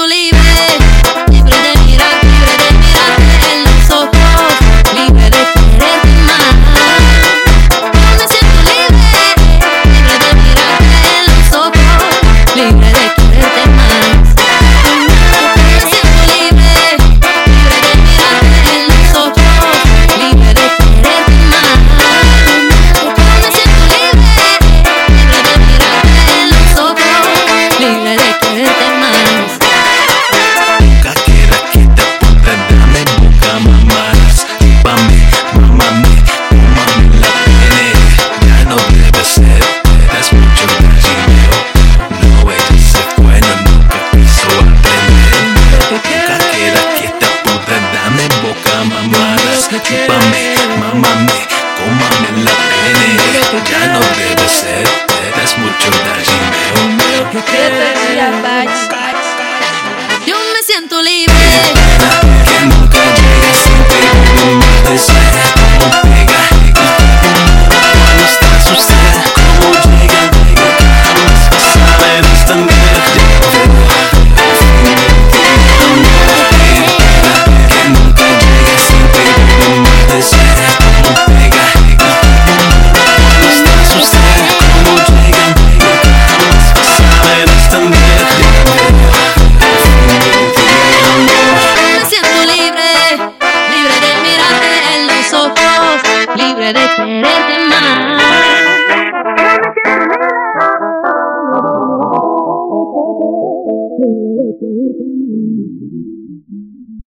libre, libre de mirar, libre de mirarte en los ojos, libre de quererte más. Yo me siento libre, libre de mirarte en los ojos, libre de quererte más. Yo me siento libre, libre de mirarte en los ojos, libre de quererte más. Yo me siento libre, libre de mirarte en los ojos, libre de quererte más. Boca quiera que te apunte, dame boca mamadas. Chúpame, mámame, tómame la pene. Ya no debe ser, eres mucho gallinero. No, ella se fue, no, nunca quiso aprender. Boca quiera que te apunte, dame boca mamadas. Chúpame, mámame, cómame la pene. Ya no debe ser, eres mucho gallinero. Yo me siento libre. Que nunca llegue siempre un deseo como pega. Cuando está sucede como llega, jamás vas a ver extender. Que nunca llegue siempre un deseo como pega. Cuando está sucede como llega, jamás vas a ver extender. Me siento libre, libre de mirarte en los ojos, libre de quererte más. Libre de quererte más.